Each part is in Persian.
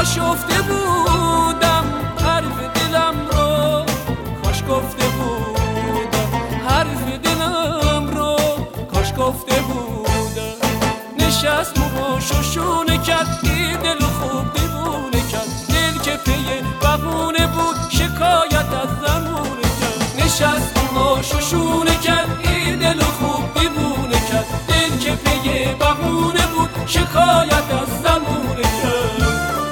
آشفته بودم حرف دلم رو، کاش گفته بودم حرف دلم رو، کاش گفته بودم. نشست و شوشونه کرد، این دل خوب دیوونه کرد، دل که پی بهونه بود شکایت از زمونه کرد. نشست و شوشونه کرد، این دل خوب دیوونه کرد، دل که پی بهونه بود شکایت از زمونه کرد.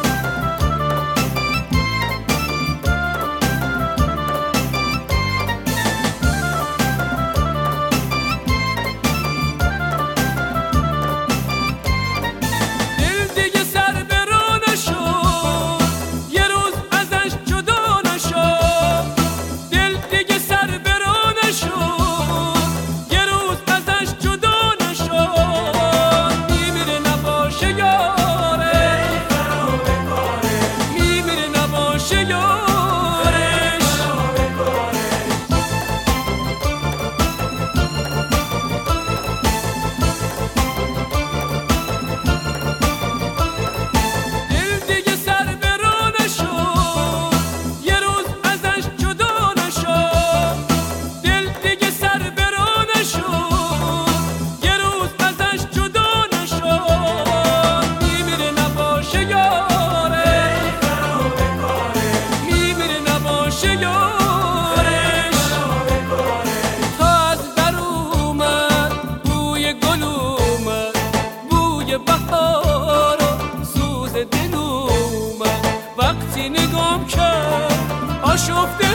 بهار و سوز دل اومد، وقتی نگام کرد آشفته